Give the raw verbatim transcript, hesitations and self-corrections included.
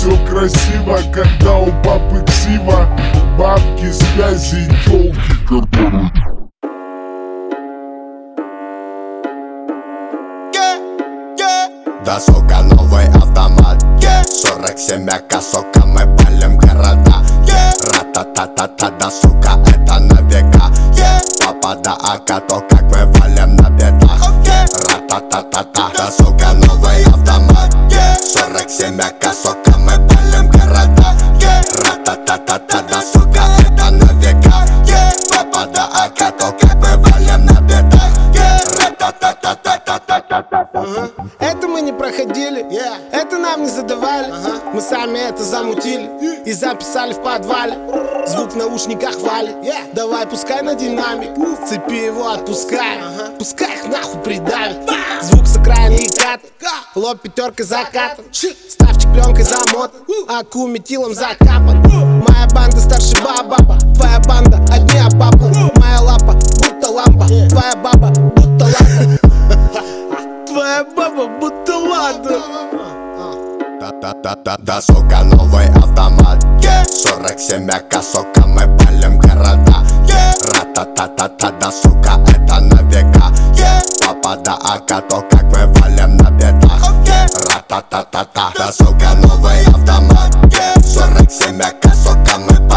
все красиво, когда у папы ксива. Бабки, связи и тёлки, которые... Да, сука, новый автомат, yeah. сорок семь АК, сука, мы палим города, yeah. Ра-та-та-та-та, да, сука, это на века, yeah. Папа, да, АК, то как мы валим на бедах, okay. Ра-та-та-та-та, да, сука, новый автомат, yeah. сорок семь АК, сука, мы палим города, yeah. Ра-та-та-та-та, да, сука, это на века, yeah. Папа, да, АК, то как мы валим на бедах, yeah. Ра-та-та-та-та-та-та-та-та. Это мы не проходили, yeah. Это нам не задавали, uh-huh. Мы сами это замутили, yeah. И записали в подвале. Звук в наушниках валит, yeah. Давай пускай на динамик, uh. С цепи его отпускай, uh-huh. Пускай их нахуй придавит, uh. Звук с окраины и кат, uh. Лоб пятеркой закатан, uh. Ставчик пленкой замотан, uh. Аку метилом закапан, uh. Моя банда старше баба, твоя банда одни обапы, uh. Моя лапа будто лампа, yeah. Твоя баба будто лампа. Твоя баба будто ладно. Да-да-да-да, да, сука, новый автомат, yeah. сорок семь АК, сука, мы палим города, yeah. Ра-та-та-та-та, да, сука, это на века, yeah. Папа, да, АК, то как мы валим на бедах, okay. Ра-та-та-та-та, да, сука, новый автомат, yeah. сорок семь АК, сука, мы